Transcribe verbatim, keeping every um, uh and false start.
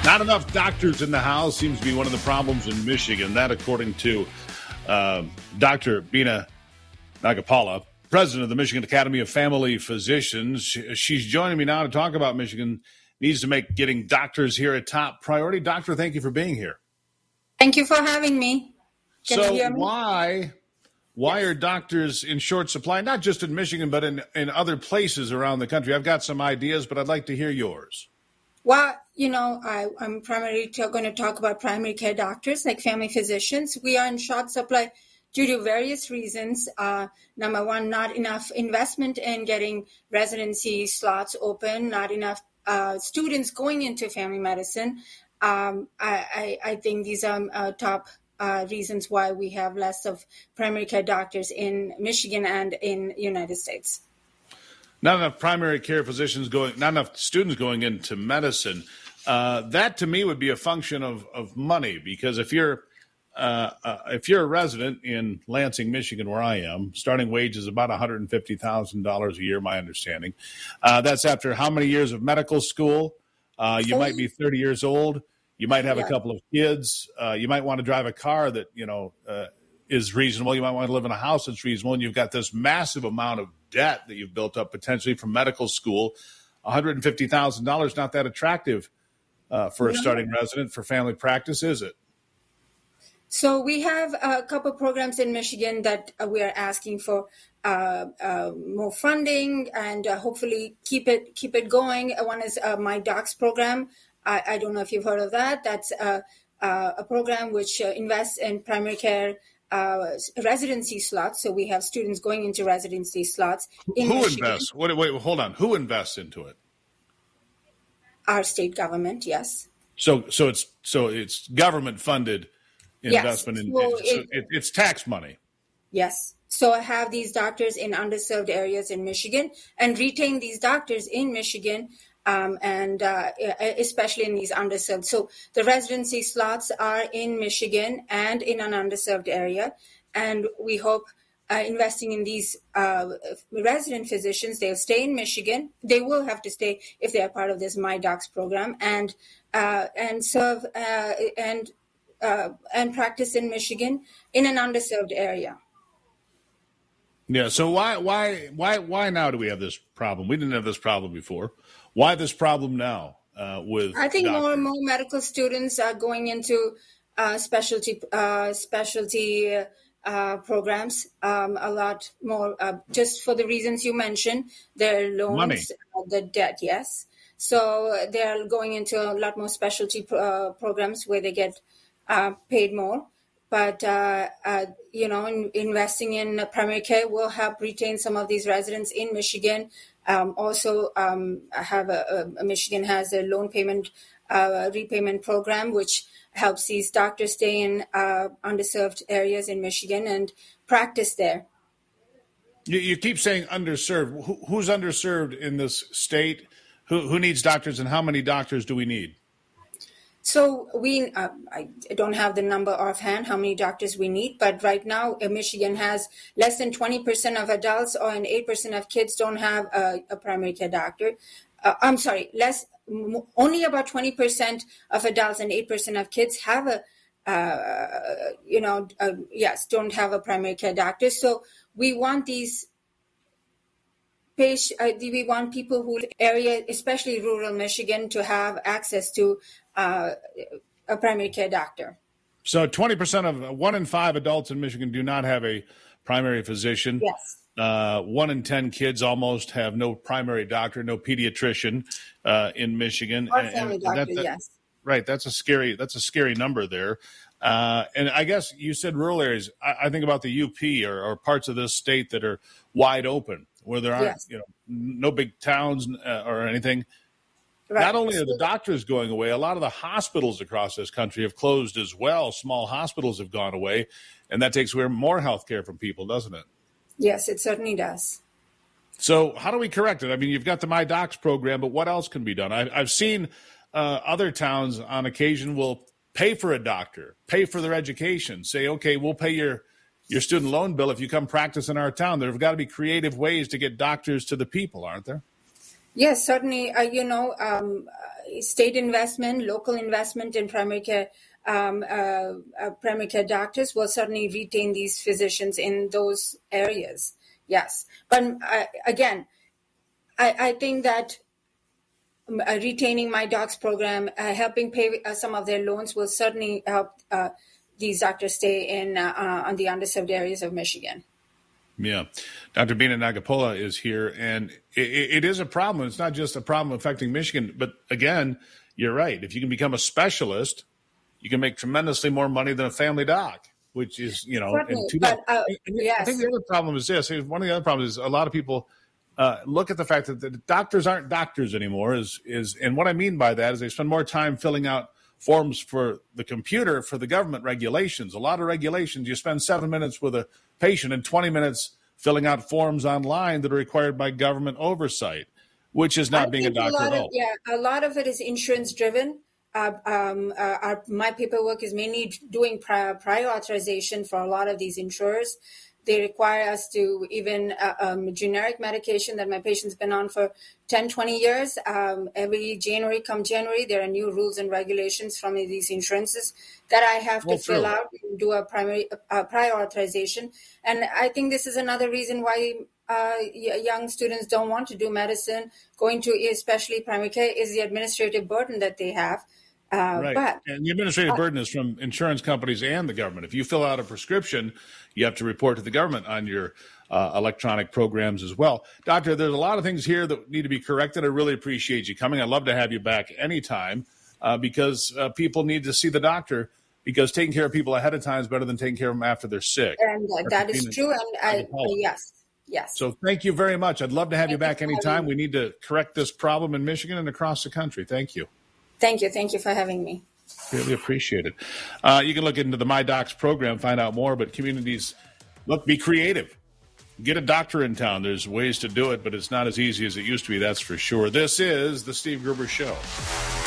Not enough doctors in the house seems to be one of the problems in Michigan. That, according to uh, Doctor Bina Nagapala, president of the Michigan Academy of Family Physicians. She's joining me now to talk about Michigan needs to make getting doctors here a top priority. Doctor, thank you for being here. Thank you for having me. Can so you hear me? why why Yes. are doctors in short supply, not just in Michigan, but in, in other places around the country? I've got some ideas, but I'd like to hear yours. Well, you know, I, I'm primarily t- going to talk about primary care doctors, like family physicians. We are in short supply due to various reasons. Uh, number one, not enough investment in getting residency slots open, not enough uh, students going into family medicine. Um, I, I, I think these are uh, top uh, reasons why we have less of primary care doctors in Michigan and in the United States. Not enough primary care physicians going, not enough students going into medicine. Uh, that to me would be a function of, of money, because if you're uh, uh, if you're a resident in Lansing, Michigan, where I am, starting wage is about one hundred fifty thousand dollars a year, my understanding. Uh, that's after how many years of medical school? Uh, you might be thirty years old. You might have Yeah. a couple of kids. Uh, you might want to drive a car that, you know, uh, is reasonable. You might want to live in a house that's reasonable. And you've got this massive amount of debt that you've built up potentially from medical school. one hundred fifty thousand dollars, not that attractive uh, for a No. starting resident for family practice, is it? So we have a couple programs in Michigan that uh, we are asking for uh, uh, more funding and uh, hopefully keep it keep it going. Uh, One is uh, My Docs program. I, I don't know if you've heard of that. That's uh, uh, a program which uh, invests in primary care uh, residency slots. So we have students going into residency slots in Who Michigan. invests? Wait, wait, hold on. Who invests into it? Our state government, yes. So, so it's so it's government funded investment in, So in so it- it, it's tax money. Yes. So I have these doctors in underserved areas in Michigan and retain these doctors in Michigan, um, and uh, especially in these underserved. So the residency slots are in Michigan and in an underserved area. And we hope uh, investing in these uh, resident physicians, they'll stay in Michigan. They will have to stay if they are part of this My Docs program and uh, and serve uh, and uh, and practice in Michigan in an underserved area. Yeah. So why why why why now do we have this problem? We didn't have this problem before. Why this problem now uh, with? I think doctors? more and more medical students are going into uh, specialty uh, specialty uh, programs. Um, a lot more, uh, just for the reasons you mentioned, their loans, Money. uh, the debt. Yes, so they're going into a lot more specialty uh, programs where they get uh, paid more. But, uh, uh, you know, in, investing in primary care will help retain some of these residents in Michigan. Um, also, um, I have a, a Michigan has a loan payment uh, repayment program, which helps these doctors stay in uh, underserved areas in Michigan and practice there. You, you keep saying underserved. Who, who's underserved in this state? Who who needs doctors, and how many doctors do we need? So we, uh, I don't have the number offhand, how many doctors we need, but right now uh, Michigan has less than twenty percent of adults or and eight percent of kids don't have a, a primary care doctor. Uh, I'm sorry, less, m- only about twenty percent of adults and eight percent of kids have a, uh, you know, uh, yes, don't have a primary care doctor. So we want these patient, uh, we want people who area, especially rural Michigan, to have access to uh, a primary care doctor. So twenty percent of one in five adults in Michigan do not have a primary physician. Yes. Uh, one in ten kids almost have no primary doctor, no pediatrician uh, in Michigan. Or And- family and doctor, that- that- yes. Right. That's a scary, that's a scary number there. Uh, and I guess you said rural areas. I, I think about the U P or, or parts of this state that are wide open, where there aren't, Yes. you know, no big towns uh, or anything. Right. Not only are the doctors going away, a lot of the hospitals across this country have closed as well. Small hospitals have gone away, and that takes away more health care from people, doesn't it? Yes, it certainly does. So how do we correct it? I mean, you've got the My Docs program, but what else can be done? I, I've seen uh, other towns on occasion will pay for a doctor, pay for their education, say, okay, we'll pay your, your student loan bill if you come practice in our town. There have got to be creative ways to get doctors to the people, aren't there? Yes, certainly. Uh, you know, um, state investment, local investment in primary care, um, uh, uh, primary care doctors will certainly retain these physicians in those areas. Yes. But uh, again, I, I think that uh, retaining My Docs program, uh, helping pay uh, some of their loans will certainly help uh, these doctors stay in uh, uh, on the underserved areas of Michigan. Yeah. Doctor Beena Nagapola is here, and it, it is a problem. It's not just a problem affecting Michigan, but again, you're right. If you can become a specialist, you can make tremendously more money than a family doc, which is, you know, Certainly, and too but, uh, I yes. think the other problem is this. One of the other problems is a lot of people uh, look at the fact that the doctors aren't doctors anymore. Is is and what I mean by that is they spend more time filling out forms for the computer for the government regulations. A lot of regulations, you spend seven minutes with a patient and twenty minutes filling out forms online that are required by government oversight, which is not I being a doctor a at all. Of, yeah, a lot of it is insurance driven. Uh, um, uh, our, my paperwork is mainly doing prior, prior authorization for a lot of these insurers. They require us to even uh, um, generic medication that my patient's been on for ten, twenty years. Um, every January, come January, there are new rules and regulations from these insurances that I have to well, fill true. out and do a primary uh, prior authorization. And I think this is another reason why uh, young students don't want to do medicine. Going to especially primary care is the administrative burden that they have. Uh, right. But, and the administrative uh, burden is from insurance companies and the government. If you fill out a prescription, you have to report to the government on your uh, electronic programs as well. Doctor, there's a lot of things here that need to be corrected. I really appreciate you coming. I'd love to have you back anytime uh, because uh, people need to see the doctor, because taking care of people ahead of time is better than taking care of them after they're sick. And uh, that is true. And I, uh, yes, yes. So thank you very much. I'd love to have thank you back anytime. We need to correct this problem in Michigan and across the country. Thank you. Thank you. Thank you for having me. Really appreciate it. Uh, you can look into the My Docs program, find out more, but communities, look, be creative. Get a doctor in town. There's ways to do it, but it's not as easy as it used to be, that's for sure. This is The Steve Gruber Show.